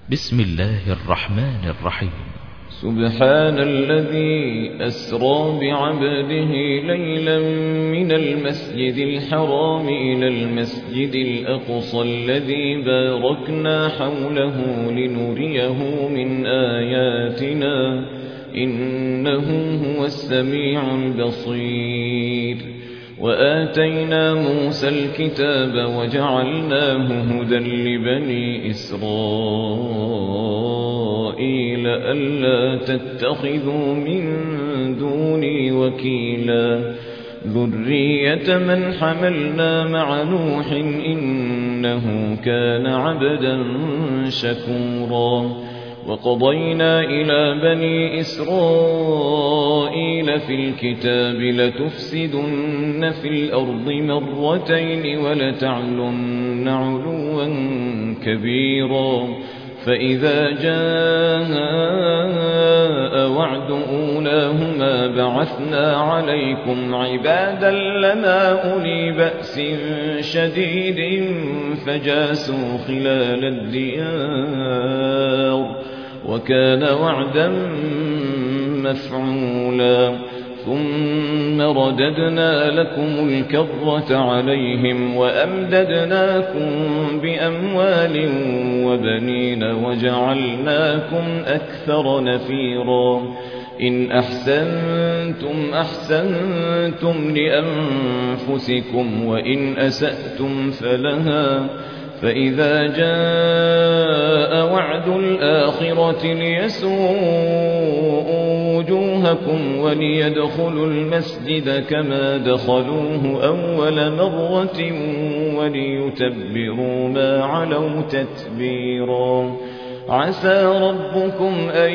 بسم الله الرحمن الرحيم. سبحان الذي أسرى بعبده ليلا من المسجد الحرام إلى المسجد الأقصى الذي باركنا حوله لنريه من آياتنا إنه هو السميع البصير. وآتينا موسى الكتاب وجعلناه هدى لبني إسرائيل ألا تتخذوا من دوني وكيلا ذرية من حملنا مع نوح إنه كان عبدا شكورا. وقضينا إلى بني إسرائيل في الكتاب لتفسدن في الأرض مرتين ولتعلن علوا كبيرا. فإذا جاء وعد أولاهما بعثنا عليكم عبادا لنا أولي بأس شديد فجاسوا خلال الديار وكان وعدا مفعولا. ثم رددنا لكم الكرة عليهم وأمددناكم بأموال وبنين وجعلناكم أكثر نفيرا. إن أحسنتم أحسنتم لأنفسكم وإن أسأتم فلها. فإذا جاء وعد الآخرة ليسوءوا وجوهكم وليدخلوا المسجد كما دخلوه أول مرة وليتبروا ما علوا تتبيرا. عسى ربكم أن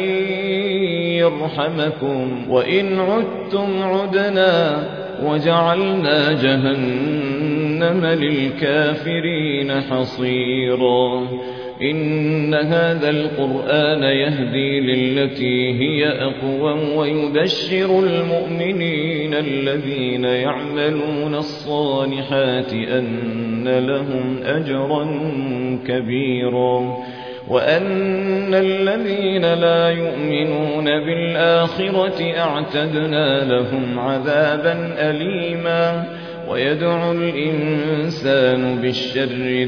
يرحمكم وإن عدتم عدنا وجعلنا جهنم للكافرين حصيرا. إن هذا القرآن يهدي للتي هي أقوم ويبشر المؤمنين الذين يعملون الصالحات أن لهم أجرا كبيرا وأن الذين لا يؤمنون بالآخرة أعتدنا لهم عذابا أليما. ويدعو الإنسان بالشر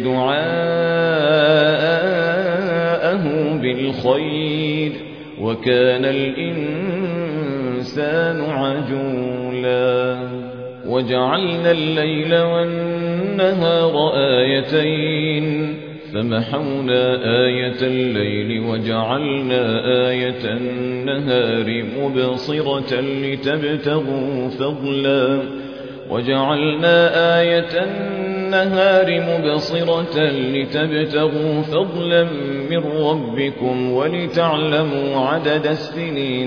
دعاءه بالخير وكان الإنسان عجولا. وجعلنا الليل والنهار آيتين فمحونا آية الليل وجعلنا آية النهار مبصرة لتبتغوا فضلا. وجعلنا آية النهار مبصرة لتبتغوا فضلا من ربكم ولتعلموا عدد السنين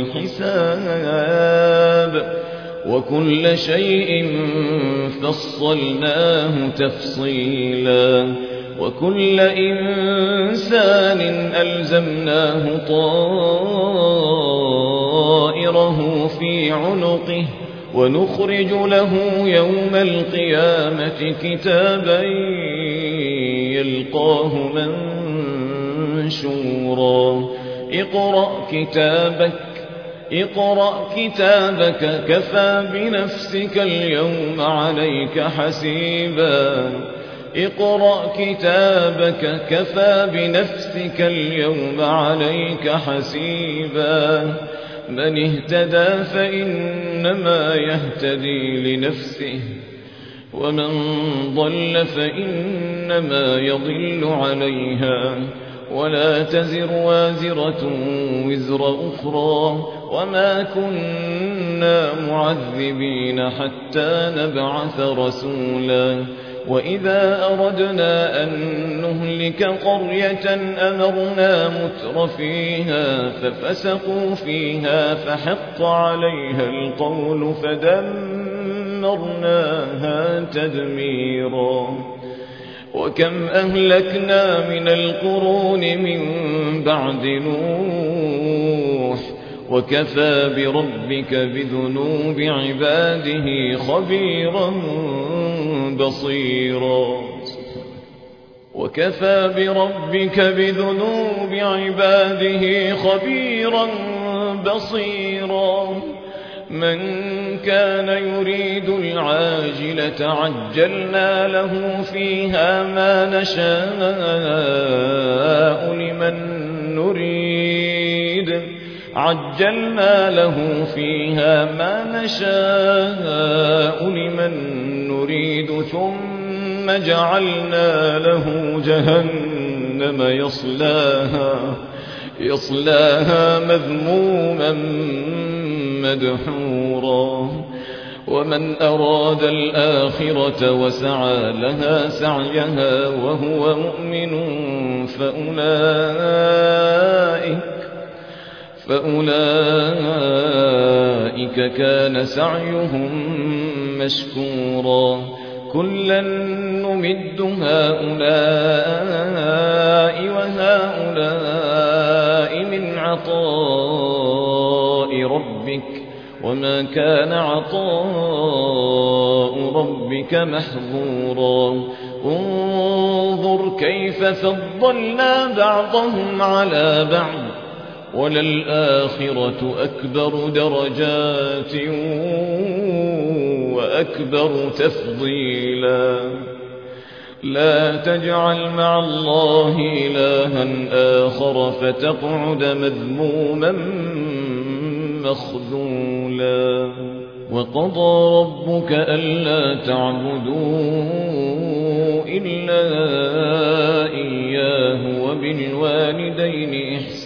والحساب وكل شيء فصلناه تفصيلا. وكل إنسان ألزمناه طائره في عنقه ونخرج له يوم القيامة كتابا يلقاه منشورا. اقرأ كتابك كفى بنفسك اليوم عليك حسيبا. اقرأ كتابك كفى بنفسك اليوم عليك حسيبا. من اهتدى فإنما يهتدي لنفسه ومن ضل فإنما يضل عليها ولا تزر وازرة وزر أخرى وما كنا معذبين حتى نبعث رسولا. وإذا أردنا أن نهلك قرية أمرنا متر فيها ففسقوا فيها فحق عليها القول فدمرناها تدميرا. وكم أهلكنا من القرون من بعد نوح وكفى بربك بذنوب عباده خبيرا بصيرا. وكفى بربك بذنوب عباده خبيرا بصيرا من كان يريد العاجلة عجلنا له فيها ما نشاء لمن نريد ثم جعلنا له جهنم يصلاها مذموما مدحورا ومن أراد الآخرة وسعى لها سعيها وهو مؤمن فأولئك كان سعيهم مشكورا كلا نمد هؤلاء وهؤلاء من عطاء ربك وما كان عطاء ربك محظورا انظر كيف فضلنا بعضهم على بعض وللآخرة أكبر درجات وأكبر تفضيلا لا تجعل مع الله إلها آخر فتقعد مذموما مخذولا وقضى ربك ألا تعبدوا إلا إياه وبالوالدين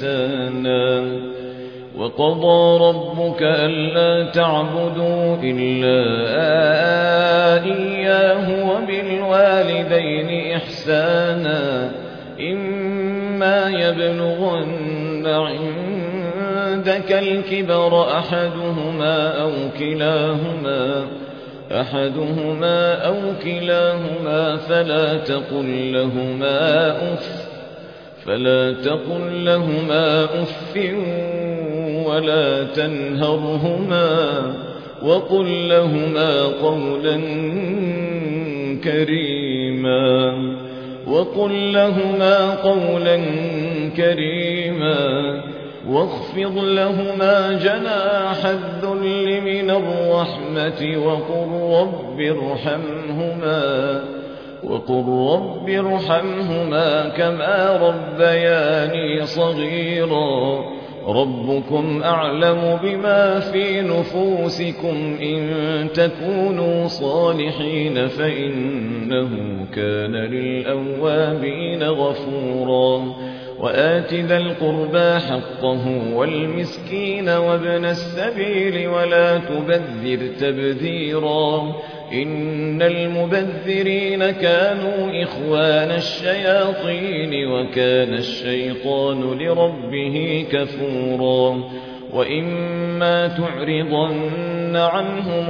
إحسانا إما يبلغن عندك الكبر أحدهما أو كلاهما فلا تقل لهما أف ولا تنهرهما وقل لهما قولا كريما واخفض لهما جناح الذل من الرحمة وقل رب ارحمهما كما ربياني صغيرا ربكم أعلم بما في نفوسكم إن تكونوا صالحين فإنه كان للأوابين غفورا وآت ذا القربى حقه والمسكين وابن السبيل ولا تبذر تبذيرا إن المبذرين كانوا إخوان الشياطين وكان الشيطان لربه كفورا وإما تعرضن عنهم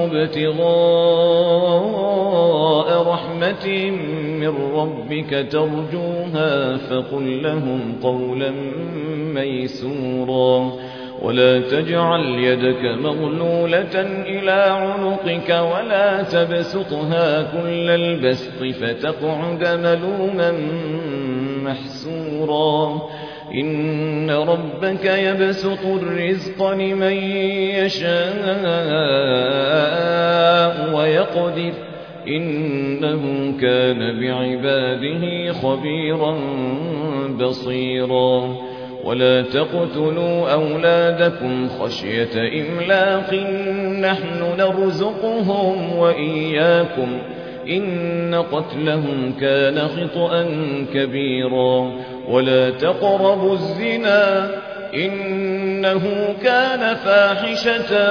ابتغاء رحمة من ربك ترجوها فقل لهم قولا ميسورا ولا تجعل يدك مغلولة إلى عنقك ولا تبسطها كل البسط فتقعد ملوما محسورا إن ربك يبسط الرزق لمن يشاء ويقدر إنه كان بعباده خبيرا بصيرا ولا تقتلوا أولادكم خشية إملاق نحن نرزقهم وإياكم إن قتلهم كان خطأ كبيرا ولا تقربوا الزنا إنه كان فاحشة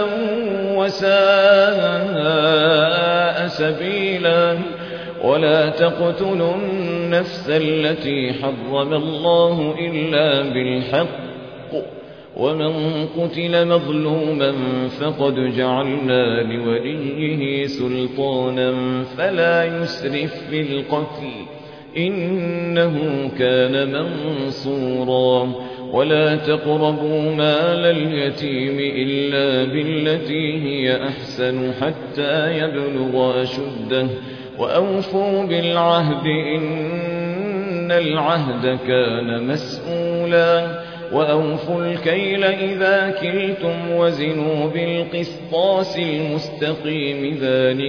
وساء سبيلا ولا تقتلوا النفس التي حرم الله إلا بالحق ومن قتل مظلوما فقد جعلنا لوليه سلطانا فلا يسرف في القتل إنه كان منصورا ولا تقربوا مال اليتيم إلا بالتي هي أحسن حتى يبلغ أشده وأوفوا بالعهد إن إن العهد كان مسؤولا وأوفوا الكيل إذا كلتم وزنوا بالقسطاس المستقيم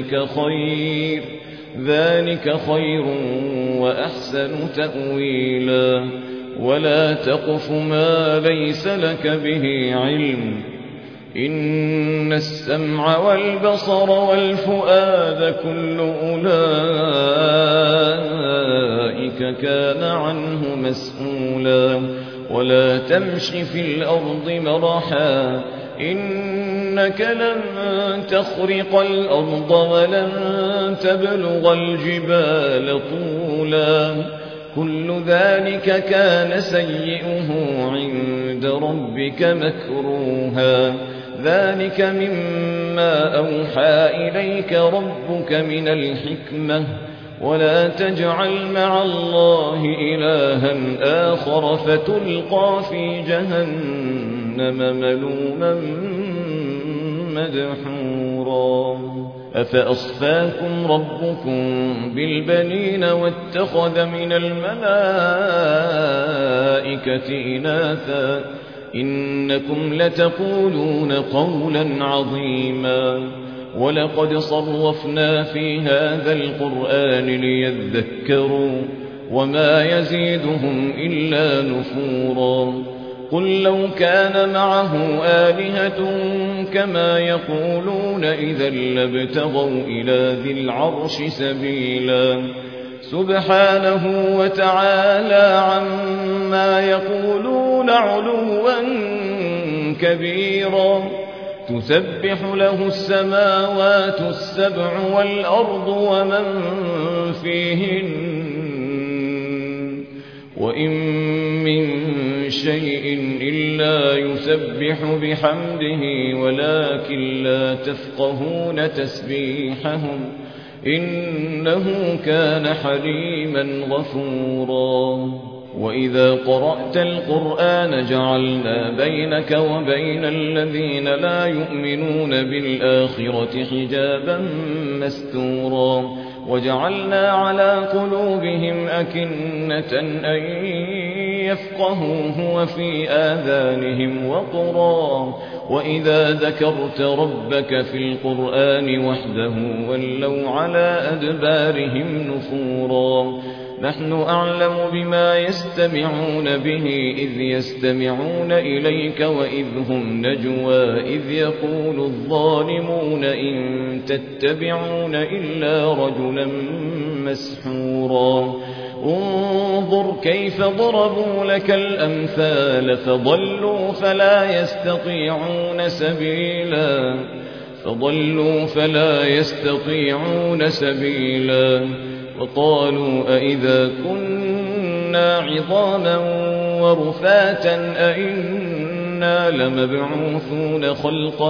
ذلك خير وأحسن تأويلا ولا تقف ما ليس لك به علم إن السمع والبصر والفؤاد كل أولئك كان عنه مسؤولا ولا تمش في الأرض مرحا إنك لن تخرق الأرض ولن تبلغ الجبال طولا كل ذلك كان سيئه عند ربك مكروها ذلك مما أوحى إليك ربك من الحكمة ولا تجعل مع الله إلها آخر فتلقى في جهنم ملوما مدحورا أفأصفاكم ربكم بالبنين واتخذ من الملائكة إناثا إنكم لتقولون قولا عظيما ولقد صرفنا في هذا القرآن ليذكروا وما يزيدهم إلا نفورا قل لو كان معه آلهة كما يقولون إذا لابتغوا إلى ذي العرش سبيلا سبحانه وتعالى عما يقولون علوا كبيرا تسبح له السماوات السبع والأرض ومن فيهن وإن من شيء إلا يسبح بحمده ولكن لا تفقهون تسبيحهم إنه كان حليما غفورا وإذا قرأت القرآن جعلنا بينك وبين الذين لا يؤمنون بالآخرة حجابا مستورا وجعلنا على قلوبهم أكنة أن يفقهوه وفي آذانهم وقرا وإذا ذكرت ربك في القرآن وحده ولوا على أدبارهم نفورا نحن أعلم بما يستمعون به إذ يستمعون إليك وإذ هم نجوى إذ يقول الظالمون إن تتبعون إلا رجلا مسحورا انظر كيف ضربوا لك الأمثال فضلوا فلا يستطيعون سبيلا وقالوا أئذا كنا عظاما ورفاتا أئنا لمبعوثون خلقا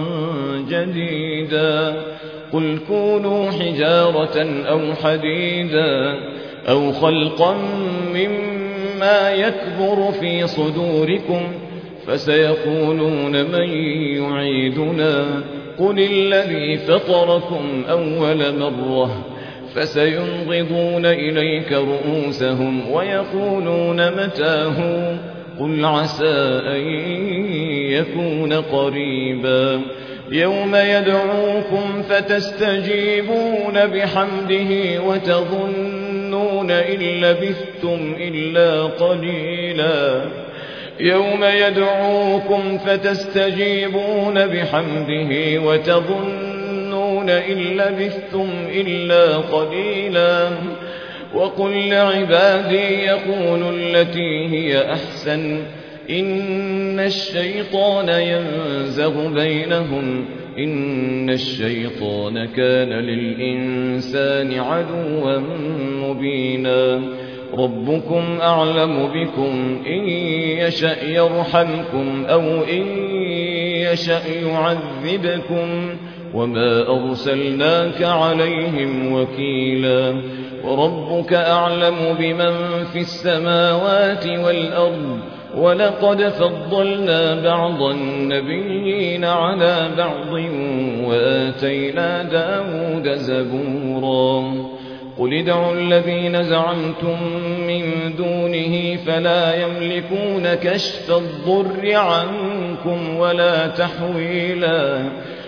جديدا قل كونوا حجارة أو حديدا أو خلقا مما يكبر في صدوركم فسيقولون من يعيدنا قل الذي فطركم أول مرة فسينغضون إليك رؤوسهم ويقولون متاه قل عسى أن يكون قريبا يوم يدعوكم فتستجيبون بحمده وتظنون إن لبثتم إلا قليلا يوم يدعوكم فتستجيبون بحمده وتظنون إن لبثتم إلا قليلا وقل لعبادي يقولوا التي هي أحسن إن الشيطان ينزغ بينهم إن الشيطان كان للإنسان عدوا مبينا ربكم أعلم بكم إن يشأ يرحمكم أو إن يشأ يعذبكم وما أرسلناك عليهم وكيلا وربك أعلم بمن في السماوات والأرض ولقد فضلنا بعض النبيين على بعض وآتينا داود زبورا قل ادعوا الذين زعمتم من دونه فلا يملكون كشف الضر عنكم ولا تحويلا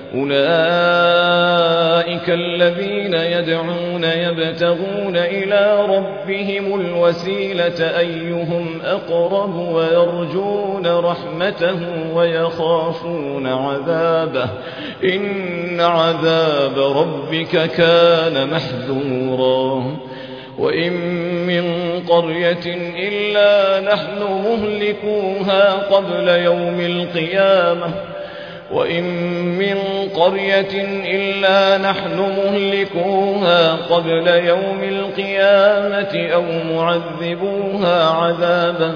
أولئك الذين يدعون يبتغون إلى ربهم الوسيلة أيهم أقرب ويرجون رحمته ويخافون عذابه إن عذاب ربك كان محذورا وإن من قرية إلا نحن مهلكوها قبل يوم القيامة وإن من قرية إلا نحن مهلكوها قبل يوم القيامة أو معذبوها عذابا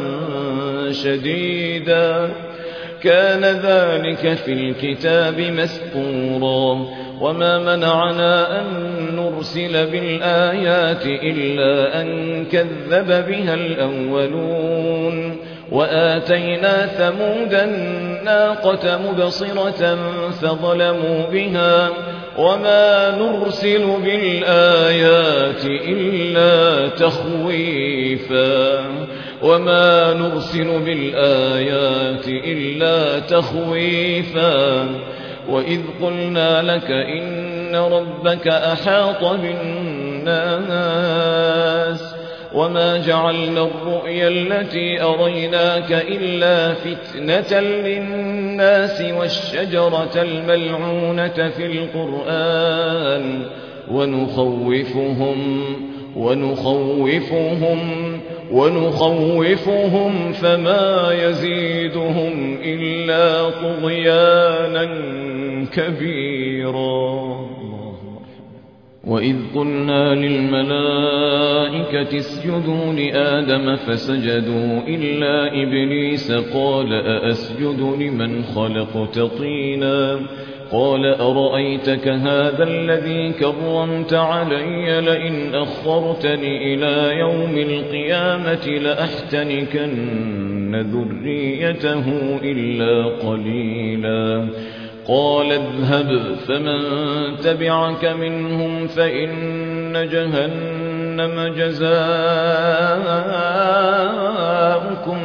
شديدا كان ذلك في الكتاب مسطورا وما منعنا أن نرسل بالآيات إلا أن كذب بها الأولون وآتينا ثمود الناقة مبصرة فظلموا بها وما نرسل بالآيات إلا تخويفا وإذ قلنا لك إن ربك أحاط بالناس وما جعلنا الرؤيا التي أريناك إلا فتنة للناس والشجرة الملعونة في القرآن ونخوفهم فما يزيدهم إلا طغيانا كبيرا وإذ قلنا للملائكة اسجدوا لآدم فسجدوا إلا إبليس قال أأسجد لمن خلقت طينا قال أرأيتك هذا الذي كرمت علي لئن أخرتني إلى يوم القيامة لأحتنكن ذريته إلا قليلا قال اذهب فمن تبعك منهم فإن جهنم جزاؤكم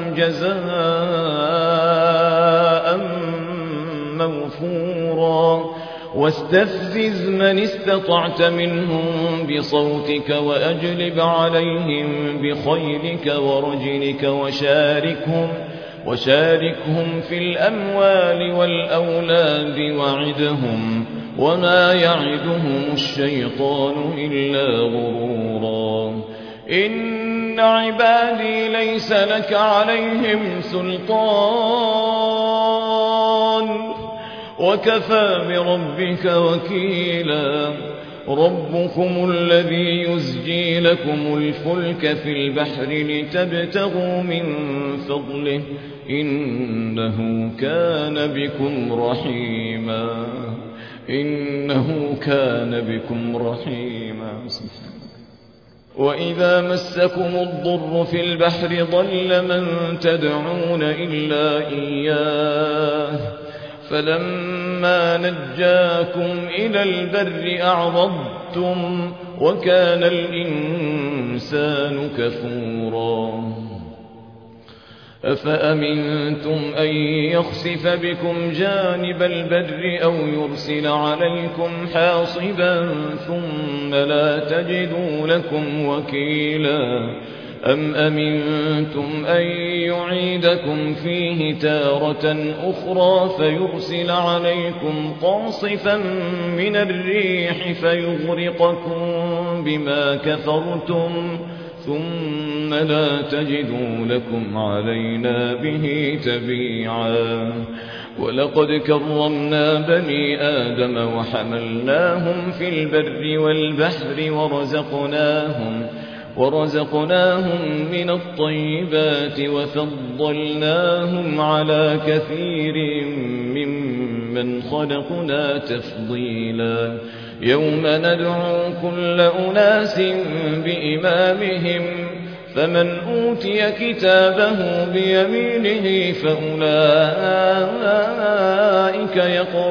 جزاء موفورا واستفزز من استطعت منهم بصوتك وأجلب عليهم بخيلك ورجلك وشاركهم في الأموال والأولاد وعدهم وما يعدهم الشيطان إلا غرورا إن عبادي ليس لك عليهم سلطان وكفى بربك وكيلا ربكم الذي يزجي لكم الفلك في البحر لتبتغوا من فضله إنه كان بكم رحيما وإذا مسكم الضر في البحر ضل من تدعون إلا إياه فلما نجاكم إلى البر أعرضتم وكان الإنسان كفورا أفأمنتم أن يخسف بكم جانب البر أو يرسل عليكم حاصبا ثم لا تجدوا لكم وكيلا أم أمنتم أن يعيدكم فيه تارة أخرى فيرسل عليكم قاصفا من الريح فيغرقكم بما كفرتم ثم لا تجدوا لكم علينا به تبيعا ولقد كرمنا بني آدم وحملناهم في البر والبحر ورزقناهم من الطيبات وفضلناهم على كثير ممن خلقنا تفضيلا يوم ندعو كل أناس بإمامهم فمن أوتي كتابه بيمينه فأولئك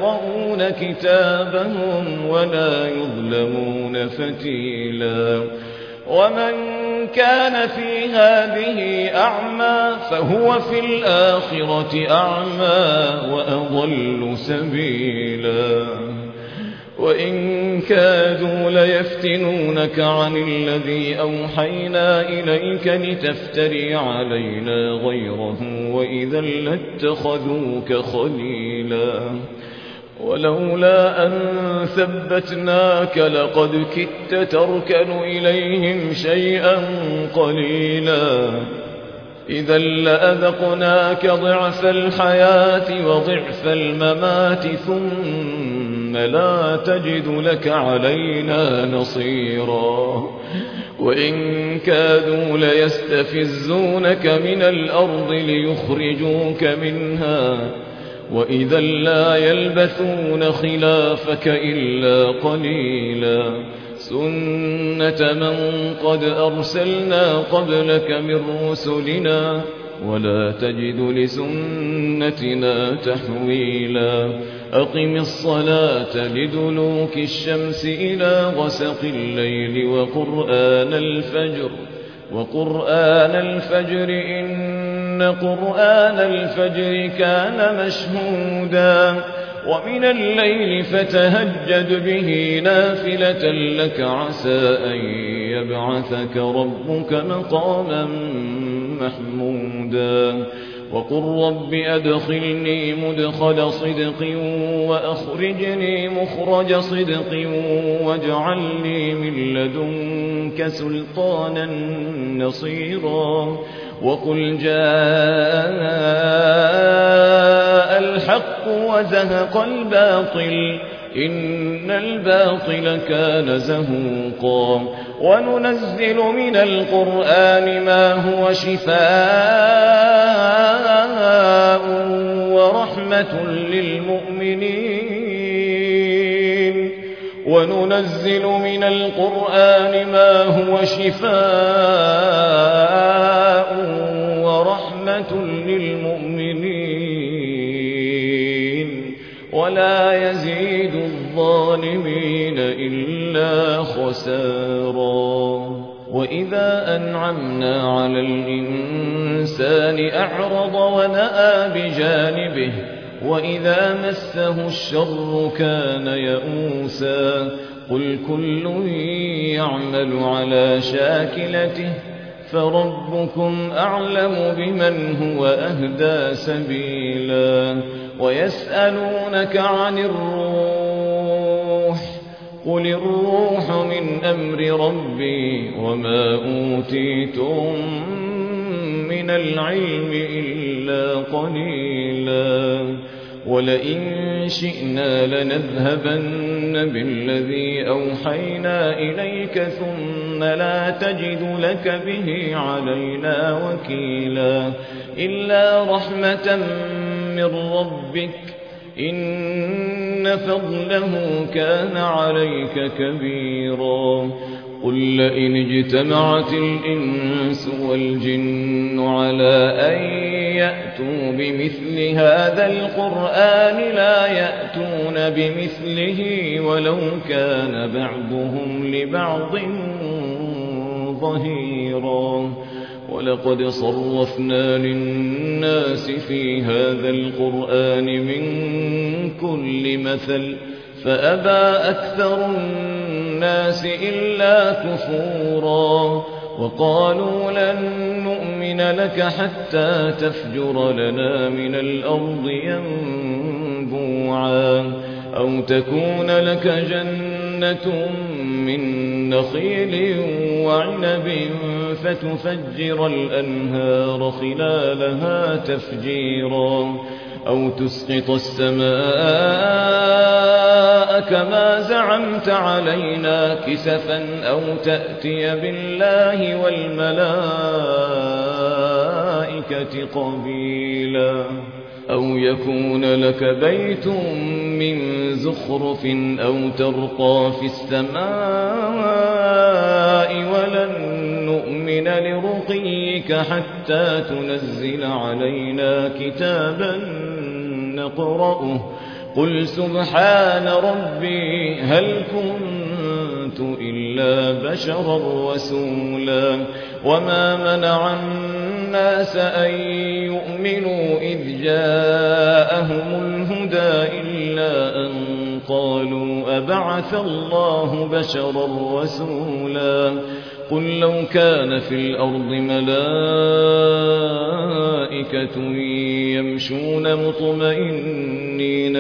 يقرؤون كتابهم ولا يظلمون فتيلا ومن كان في هذه أعمى فهو في الآخرة أعمى وأضل سبيلا وإن كادوا ليفتنونك عن الذي أوحينا إليك لتفتري علينا غيره وإذا لاتخذوك خليلا ولولا أن ثبتناك لقد كدت تركن إليهم شيئا قليلا إذا لأذقناك ضعف الحياة وضعف الممات ثم لا تجد لك علينا نصيرا وإن كادوا ليستفزونك من الأرض ليخرجوك منها وإذا لا يلبثون خلافك إلا قليلا سنة من قد أرسلنا قبلك من رسلنا ولا تجد لسنتنا تحويلا أقم الصلاة لدلوك الشمس إلى غسق الليل وقرآن الفجر إن قرآن الفجر كان مشهودا ومن الليل فتهجد به نافلة لك عسى أن يبعثك ربك مقاما محمودا وقل رب أدخلني مدخل صدق وأخرجني مخرج صدق واجعلني من لدنك سلطانا نصيرا وقل جاء الحق وزهق الباطل إن الباطل كان زهوقا وننزل من القرآن ما هو شفاء ورحمة للمؤمنين وننزل من القرآن ما هو شفاء ورحمة للمؤمنين ولا يزيد الظالمين إلا خسارا وإذا أنعمنا على الإنسان أعرض ونأى بجانبه وإذا مسه الشر كان يئوسا قل كل يعمل على شاكلته فربكم أعلم بمن هو أهدى سبيلا ويسألونك عن الروح قل الروح من أمر ربي وما أوتيتم من العلم إلا قليلا ولئن شئنا لنذهبن بالذي أوحينا إليك ثم لا تجد لك به علينا وكيلا إلا رحمة من ربك إن فضله كان عليك كبيرا قل لئن اجتمعت الإنس والجن على أن يأتوا بمثل هذا القرآن لا يأتون بمثله ولو كان بعضهم لبعض ظهيرا ولقد صرفنا للناس في هذا القرآن من كل مثل فأبى أكثر الناس إلا كفورا وقالوا لن نؤمن لك حتى تفجر لنا من الأرض ينبوعا أو تكون لك جنة من نخيل وعنب فتفجر الأنهار خلالها تفجيرا أو تسقط السماء كما زعمت علينا كسفا أو تأتي بالله والملائكة قبيلا أو يكون لك بيت من زخرف أو ترقى في السماء ولن نؤمن لرقيك حتى تنزل علينا كتابا نقرأه قل سبحان ربي هل كنت كنت إلا بشرا رسولا وما منع الناس أن يؤمنوا إذ جاءهم الهدى إلا أن قالوا أبعث الله بشرا رسولا قل لو كان في الأرض ملائكة يمشون مطمئنين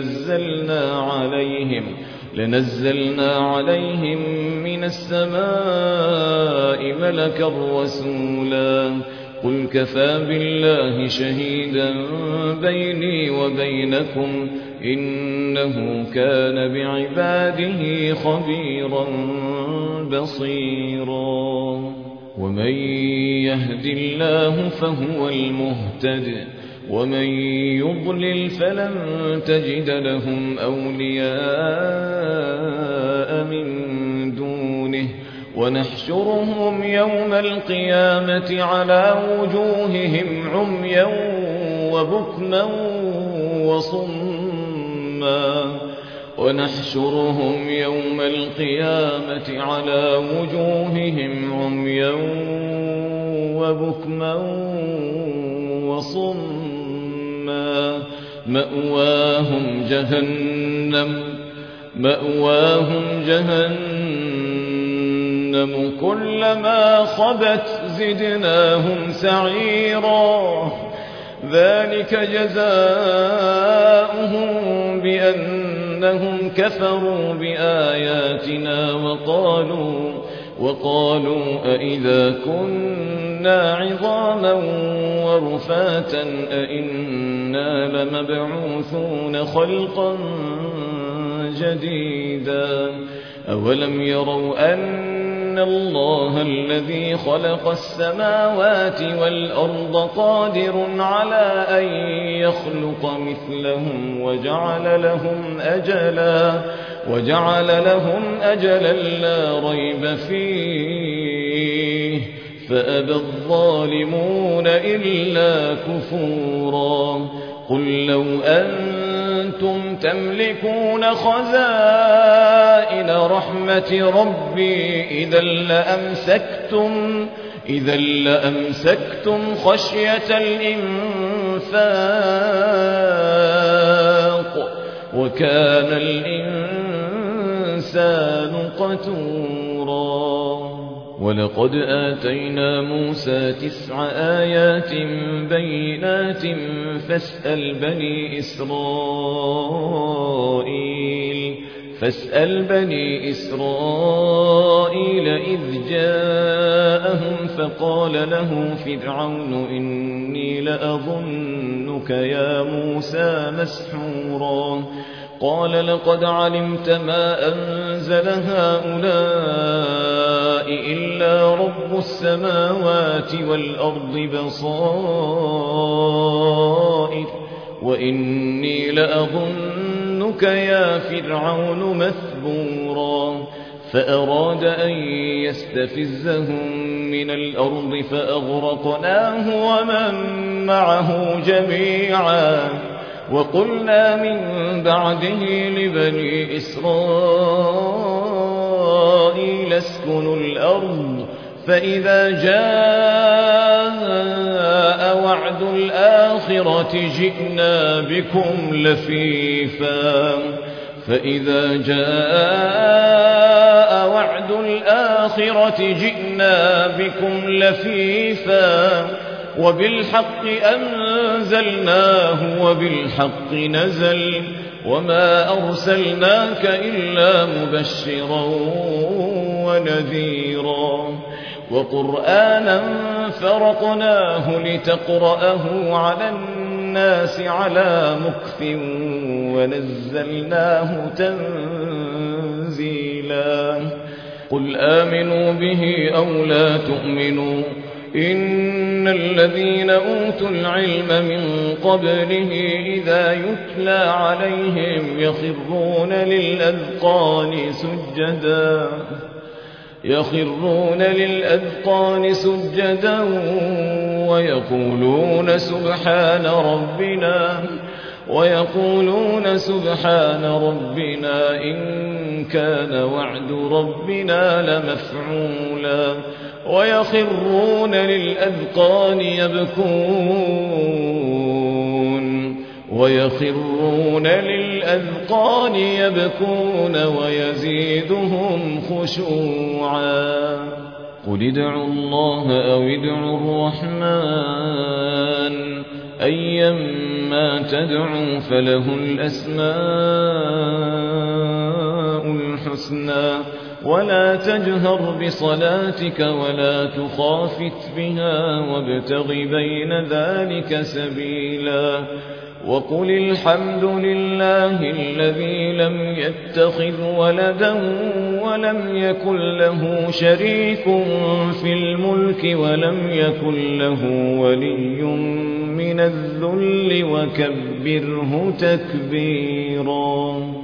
لنزلنا عليهم من السماء ملكا رسولا قل كفى بالله شهيدا بيني وبينكم إنه كان بعباده خبيرا بصيرا ومن يهد الله فهو المهتد ومن يضلل فلن تجد لهم أولياء من دونه ونحشرهم يوم القيامة على وجوههم عميا وبكما وصما ونحشرهم يوم القيامة على وجوههم عميا وبكما وصما مأواهم جهنم كلما خبت زدناهم سعيرا ذلك جزاؤهم بأنهم كفروا بآياتنا وقالوا أئذا كنا عظاما ورفاتا أئنا لمبعوثون خلقا جديدا أولم يروا أن الله الذي خلق السماوات والأرض قادر على أن يخلق مثلهم وجعل لهم أجلا لا ريب فيه فأبى الظالمون إلا كفورا قل لو أنتم تملكون خزائن رحمة ربي إذا لأمسكتم خشية الإنفاق وكان الإنسان قتورا ولقد آتينا موسى 9 آيات بينات فاسأل بني إسرائيل إذ جاءهم فقال له فرعون إني لأظنك يا موسى مسحورا قال لقد علمت ما أنزل هؤلاء إلا رب السماوات والأرض بصائر وإني لأظنك يا فرعون مثبورا فأراد أن يستفزهم من الأرض فأغرقناه ومن معه جميعا وقلنا من بعده لبني إسرائيل اسكنوا الأرض فإذا جاء وعد الآخرة جئنا بكم لفيفا وبالحق أنزلناه وبالحق نزل وما أرسلناك إلا مبشرا ونذيرا وقرآنا فرقناه لتقرأه على الناس على مكث ونزلناه تنزيلا قل آمنوا به أو لا تؤمنوا إن الذين أوتوا العلم من قبله إذا يتلى عليهم يخرون للأذقان سجدا ويقولون ويقولون سبحان ربنا إن كان وعد ربنا لمفعولا ويخرون للأذقان يبكون ويزيدهم خشوعا قل ادعوا الله أو ادعوا الرحمن أيما تدعوا فله الأسماء الحسنى ولا تجهر بصلاتك ولا تخافت بها وابتغ بين ذلك سبيلا وقل الحمد لله الذي لم يتخذ ولدا ولم يكن له شريك في الملك ولم يكن له ولي من الذل وكبره تكبيرا.